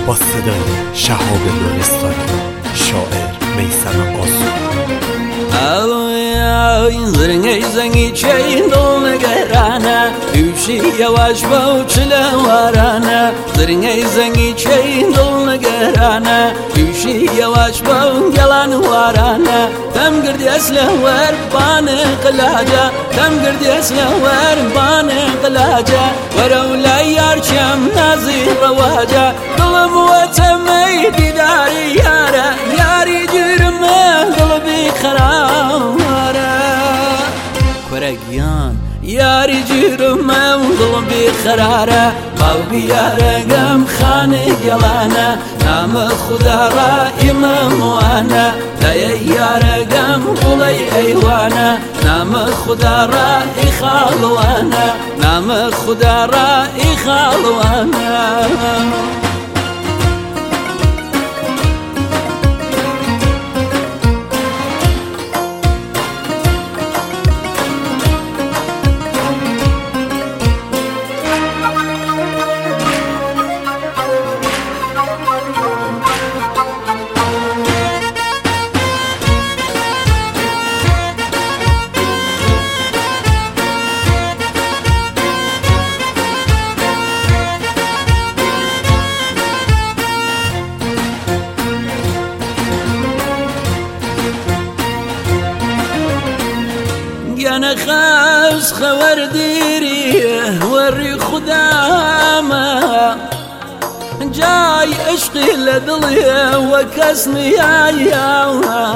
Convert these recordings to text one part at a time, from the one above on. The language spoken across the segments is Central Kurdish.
با صدای شهاب لرستانی، شاعر میثم آسودی. زرنگی زنگی چین دل نگرانه دوشی یواش باوچل وارانه زرنگی زنگی چین دل نگرانه دوشی یواش باو گلان وارانه تم گردی اسله ور بان قلاجه تم گردی اسله ور بان قلاجه ورا یار چم نازی رواجه دلم وتمی دیداری یاره یاری جرمه قلبی خراره کرگیان یاری جرمه قلبی خراره قلبی یارگم خانه گلانه نام خدا را امام وانا دای یارگم قلی ایوانه نام خدا را اخالوانا نام خدا را اخالوانا أنا خاص خوار ديري وري خدامة جاي أشقي لدلي وكسني يا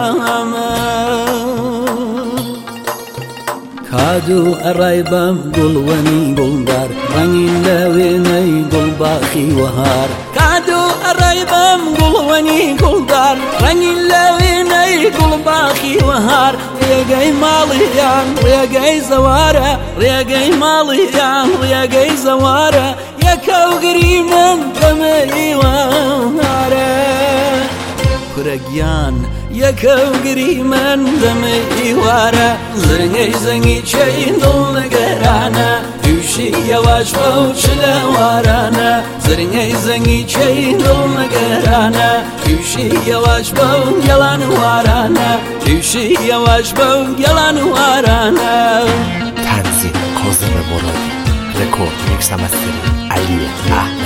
كادو الرايبم قل وني قل دار رنين لويني قل باخي وهار كادو الرايبم قل وني قل دار رنين لويني قل باخي وهار ريقاي ماليان ريقاي زوارة ريقاي ماليان ريقاي زوارة يا كوغري من دمي وهارة كرقيان يا كوغري من دمي وهارة زرنگي زنگي چين دل نگرانا دوشي يواش باوچ لوارانا زرنگي زنگي چين دل نگرانا دوشي يواش باو يلان وارانا دوشي يواش باو يلان وارانا تنظیم کاظم مرادی، رکورد میکس و مسترینگ علی احمد.